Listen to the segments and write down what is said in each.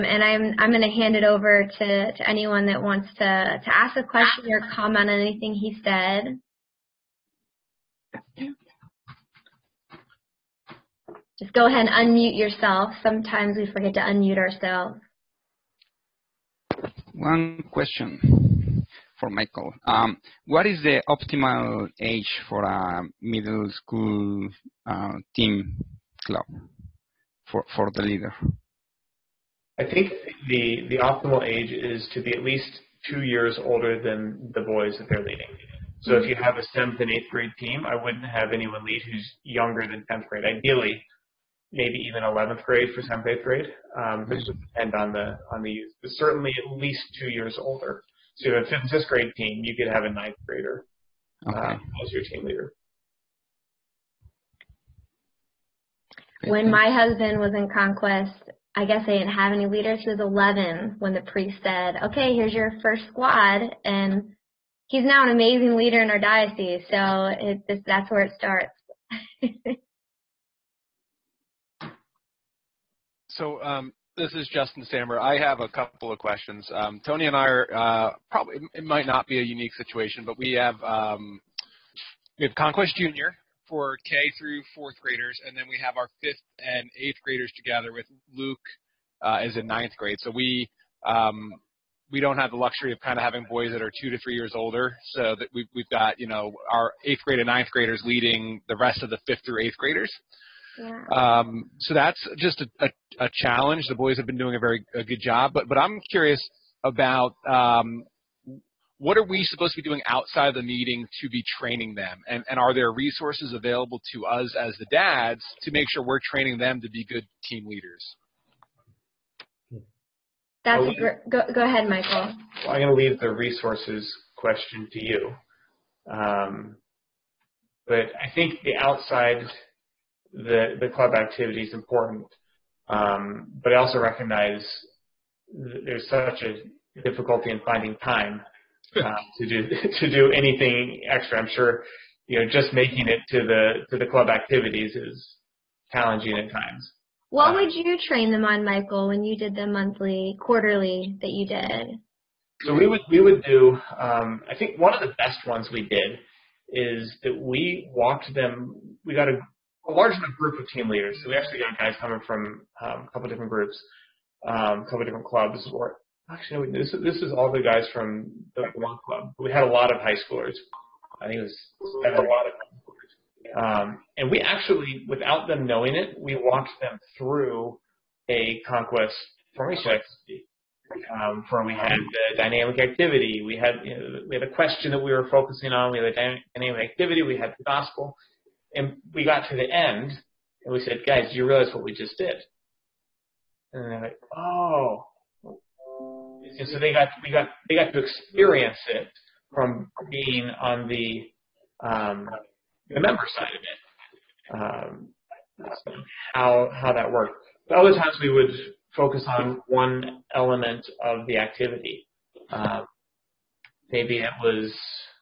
And I'm going to hand it over to anyone that wants to ask a question or comment on anything he said. Just go ahead and unmute yourself. Sometimes we forget to unmute ourselves. One question for Michael. What is the optimal age for a middle school team club for the leader? I think the optimal age is to be at least 2 years older than the boys that they're leading. So if you have a 7th and 8th grade team, I wouldn't have anyone lead who's younger than 10th grade. Ideally, maybe even 11th grade for 7th, 8th grade. This would depend on the youth. But certainly at least 2 years older. So if you have a 5th and 6th grade team, you could have a 9th grader as your team leader. When my husband was in Conquest, I guess they didn't have any leaders. He was 11 when the priest said, okay, here's your first squad. And he's now an amazing leader in our diocese. So that's where it starts. So this is Justin Sammer. I have a couple of questions. Tony and I are probably, it might not be a unique situation, but we have Conquest Junior for K through 4th graders, and then we have our 5th and 8th graders together with Luke is in 9th grade. So we don't have the luxury of kind of having boys that are 2 to 3 years older. So that we've got, our 8th grade and 9th graders leading the rest of the 5th through 8th graders. Yeah. So that's just a challenge. The boys have been doing a good job, but I'm curious about what are we supposed to be doing outside of the meeting to be training them, and are there resources available to us as the dads to make sure we're training them to be good team leaders? Go ahead, Michael. Well, I'm going to leave the resources question to you, but I think the outside the club activity is important, but I also recognize there's such a difficulty in finding time to do anything extra. I'm sure just making it to the club activities is challenging at times. What would you train them on, Michael, when you did the monthly, quarterly that you did? So we would do. I think one of the best ones we did is that we walked them. We got a large enough group of team leaders. So we actually got guys coming from a couple different groups, a couple different clubs. Or actually, no, this is all the guys from the one club. We had a lot of high schoolers. I think it was a lot of high schoolers. And we actually, without them knowing it, we walked them through a Conquest formation activity. Where we had the dynamic activity, we had a question that we were focusing on, we had a dynamic activity, we had the gospel. And we got to the end, and we said, guys, do you realize what we just did? And they're like, oh. And so they got to experience it from being on the member side of it, how that worked. But other times we would focus on one element of the activity. Maybe it was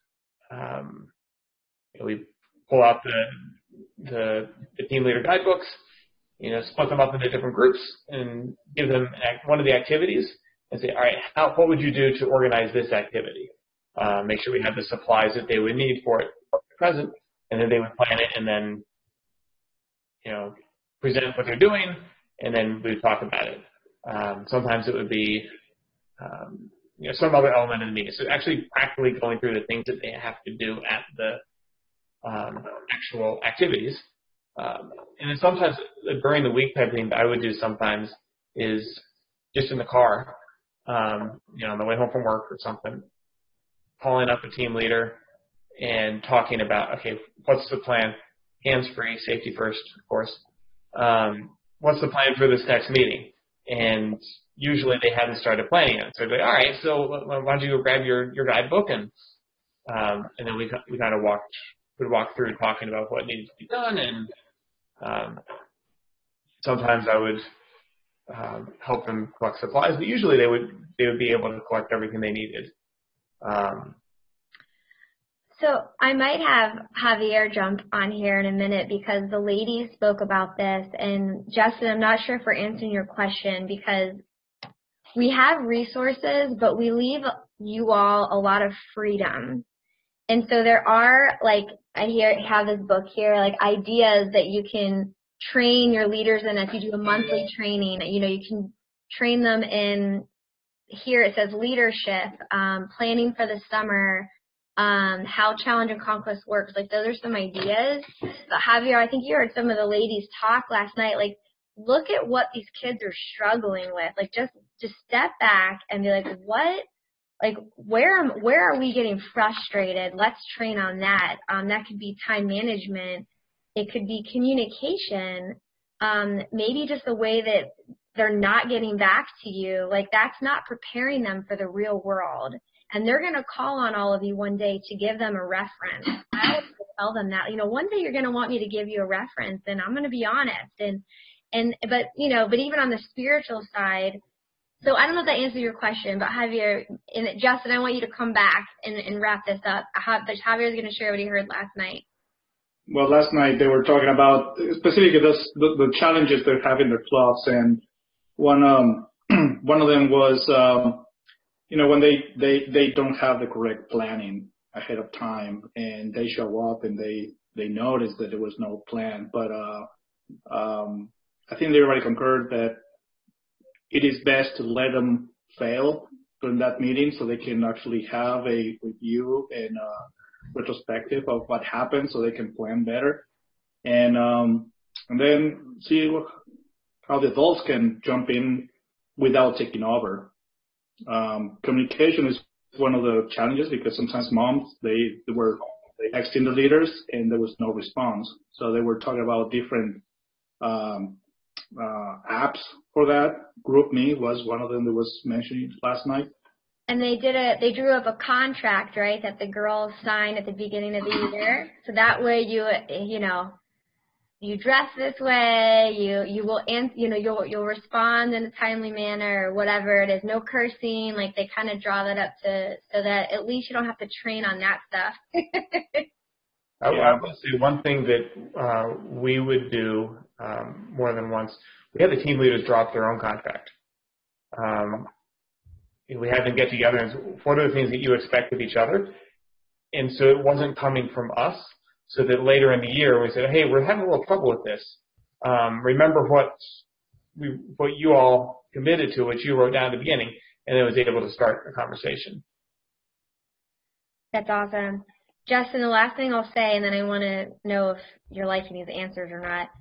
we pull out the team leader guidebooks, split them up into different groups and give them one of the activities and say, all right, what would you do to organize this activity? Make sure we have the supplies that they would need for it present, and then they would plan it and then, present what they're doing, and then we would talk about it. Sometimes it would be, some other element of the meeting. So actually practically going through the things that they have to do at the actual activities. And then sometimes during the week type thing that I would do sometimes is just in the car, on the way home from work or something, calling up a team leader and talking about, okay, what's the plan? Hands-free, safety first, of course. What's the plan for this next meeting? And usually they hadn't started planning it. So they'd be like, all right, so why don't you go grab your guidebook? And then we kind of would walk through talking about what needed to be done. And sometimes I would help them collect supplies, but usually they would be able to collect everything they needed. So I might have Javier jump on here in a minute because the ladies spoke about this. And Justin, I'm not sure if we're answering your question because we have resources, but we leave you all a lot of freedom. And so there are, like, I have this book here, like ideas that you can train your leaders in. If you do a monthly training, you can train them in, here it says leadership, planning for the summer, how challenge and conquest works. Like, those are some ideas. But Javier, I think you heard some of the ladies talk last night. Like, look at what these kids are struggling with. Like, just step back and be like, what? Like, where are we getting frustrated? Let's train on that. That could be time management. It could be communication. Maybe just the way that they're not getting back to you. Like, that's not preparing them for the real world. And they're going to call on all of you one day to give them a reference. I always tell them that, one day you're going to want me to give you a reference, and I'm going to be honest. But even on the spiritual side, so I don't know if that answers your question, but Javier and Justin, I want you to come back and wrap this up. But Javier is going to share what he heard last night. Well, last night they were talking about specifically the challenges they have in their clubs, and one of them was when they don't have the correct planning ahead of time, and they show up and they notice that there was no plan. But I think everybody concurred that it is best to let them fail during that meeting so they can actually have a review and retrospective of what happened so they can plan better. And then see how the adults can jump in without taking over. Communication is one of the challenges because sometimes moms, they were texting the leaders and there was no response. So they were talking about different apps for that. GroupMe was one of them that was mentioned last night. And they drew up a contract, right, that the girls signed at the beginning of the year. So that way you dress this way, you'll respond in a timely manner or whatever it is. No cursing, like they kind of draw that up so that at least you don't have to train on that stuff. I would say one thing that we would do more than once, we had the team leaders drop their own contract. We had them get together, and what are the things that you expect of each other? And so it wasn't coming from us, so that later in the year we said, hey, we're having a little trouble with this. Remember what you all committed to, what you wrote down at the beginning, and then was able to start a conversation. That's awesome. Justin, the last thing I'll say, and then I want to know if you're liking these answers or not.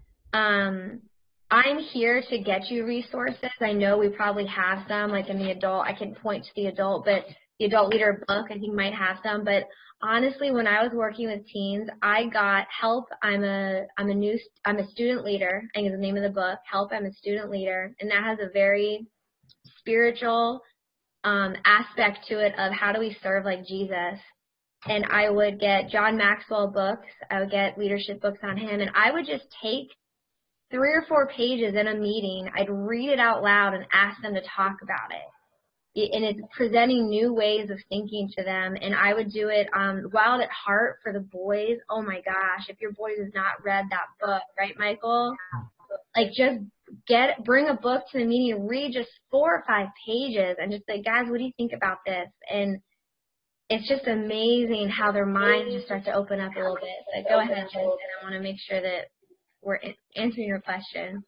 I'm here to get you resources. I know we probably have some, like in the adult. I can point to the adult, but the adult leader book, I think might have some. But honestly, when I was working with teens, I got Help. I'm a student leader. I think is the name of the book. Help. I'm a student leader, and that has a very spiritual aspect to it of how do we serve like Jesus. And I would get John Maxwell books. I would get leadership books on him, and I would just take 3 or 4 pages in a meeting. I'd read it out loud and ask them to talk about it. And it's presenting new ways of thinking to them. And I would do it Wild at Heart for the boys. Oh my gosh, if your boys has not read that book, right, Michael? Like, just bring a book to the meeting and read just 4 or 5 pages and just say, guys, what do you think about this? And it's just amazing how their minds just start to open up a little bit. So go ahead, Justin. I want to make sure that we're answering your question.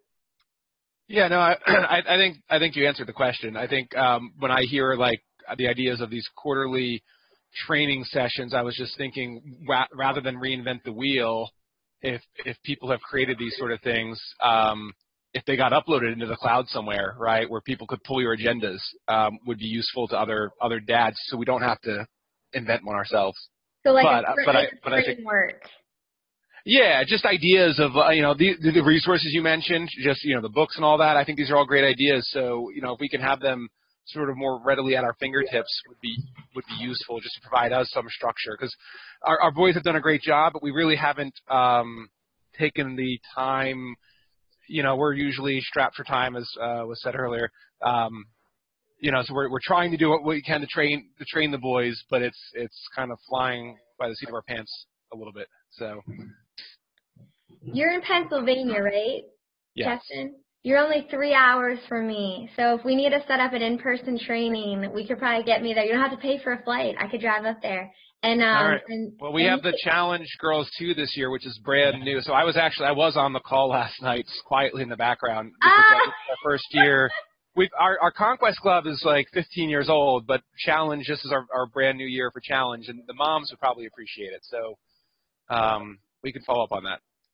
Yeah, no, I think you answered the question. I think when I hear like the ideas of these quarterly training sessions, I was just thinking rather than reinvent the wheel, if people have created these sort of things, if they got uploaded into the cloud somewhere, right, where people could pull your agendas, would be useful to other dads, so we don't have to invent one ourselves. So like a framework. Yeah, just ideas of, the resources you mentioned, just, the books and all that. I think these are all great ideas. So, if we can have them sort of more readily at our fingertips would be useful, just to provide us some structure. Because our boys have done a great job, but we really haven't taken the time. We're usually strapped for time, as was said earlier. So we're trying to do what we can to train the boys, but it's kind of flying by the seat of our pants a little bit. So. You're in Pennsylvania, right, yes. Justin? You're only 3 hours from me, so if we need to set up an in-person training, we could probably get me there. You don't have to pay for a flight. I could drive up there. And All right. Well, we have the Challenge Girls 2 this year, which is brand new. So I was on the call last night, quietly in the background, because that was our first year. Our Conquest Club is like 15 years old, but Challenge, this is our brand new year for Challenge, and the moms would probably appreciate it. So we can follow up on that.